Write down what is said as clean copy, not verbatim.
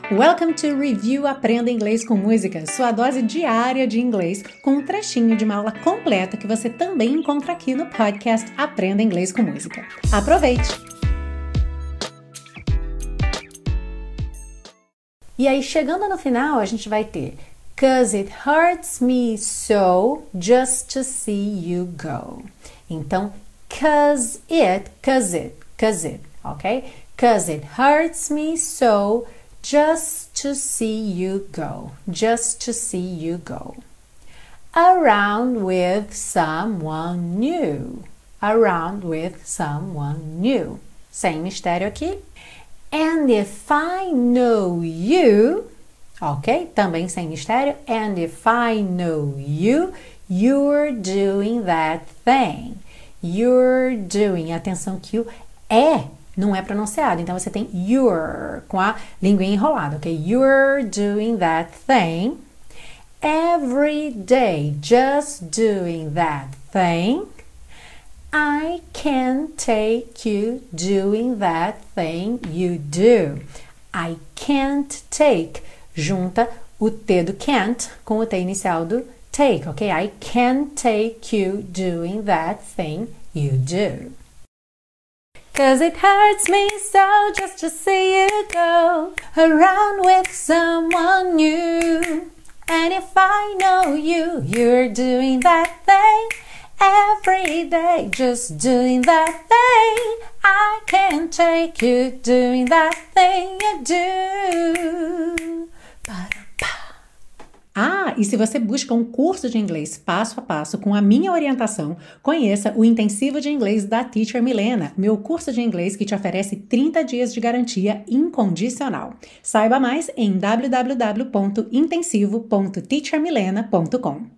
Welcome to Review Aprenda Inglês com Música, sua dose diária de inglês com um trechinho de uma aula completa que você também encontra aqui no podcast Aprenda Inglês com Música. Aproveite! E aí, chegando no final, a gente vai ter "Cause it hurts me so just to see you go". Então, cause it, ok? Cause it hurts me so just to see you go, just to see you go. Around with someone new, around with someone new. Sem mistério aqui. And if I know you, ok? Também sem mistério. And if I know you, you're doing that thing. You're doing. Atenção que o não é pronunciado. Então, você tem you're com a linguinha enrolada, ok? You're doing that thing. Every day, just doing that thing. I can take you doing that thing you do. I can't take. Junta o T do can't com o T inicial do take, ok? I can't take you doing that thing you do. Cause it hurts me so just to see you go around with someone new. And if I know you, you're doing that thing every day, just doing that thing. I can't take you doing that thing you do. E se você busca um curso de inglês passo a passo com a minha orientação, conheça o Intensivo de Inglês da Teacher Milena, meu curso de inglês que te oferece 30 dias de garantia incondicional. Saiba mais em www.intensivo.teachermilena.com.